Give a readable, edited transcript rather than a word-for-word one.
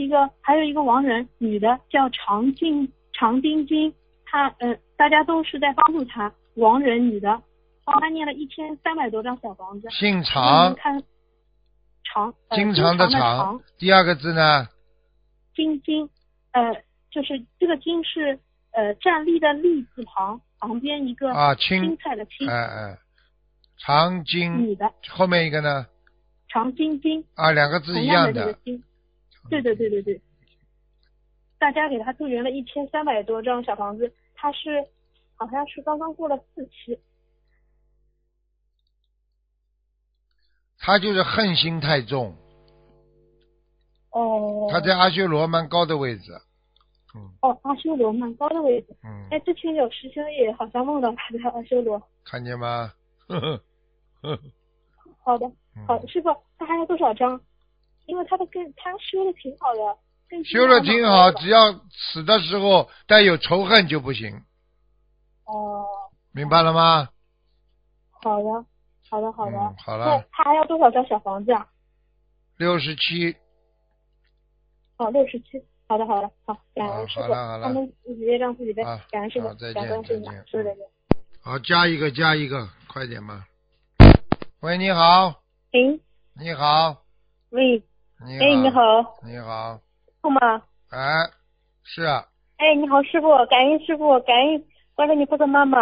还有一个亡人，女的叫常晶晶，大家都是在帮助她。亡人女的，帮她念了1300多张小房子。 姓常， 看经常的常，第二个字呢？ 晶晶，就是这个晶是站立的立字旁边一个青菜的青。 常晶， 女的。 后面一个呢？ 常晶晶。 两个字一样的。 对，大家给他助缘了1300多张小房子，他好像是刚刚过了4期。 他就是恨心太重。他在阿修罗蛮高的位置。 阿修罗蛮高的位置。之前有师兄也好像梦到他在阿修罗。 看见吗？ 好的，师傅，他还有多少张？因为他修的挺好的。 修的挺好，只要死的时候带有仇恨就不行。明白了吗？ 好的。好了。 他还要多少张小房子啊 ？67。 67。好的，好，感恩师傅。 好了。 他们直接让自己背。感恩师傅，感恩师傅，说再见。 好，加一个，快点嘛。喂，你好。你好。 喂。你好。 你好。 痛吗？ 是啊。 你好，师傅，感恩师傅，感恩观世音菩萨妈妈。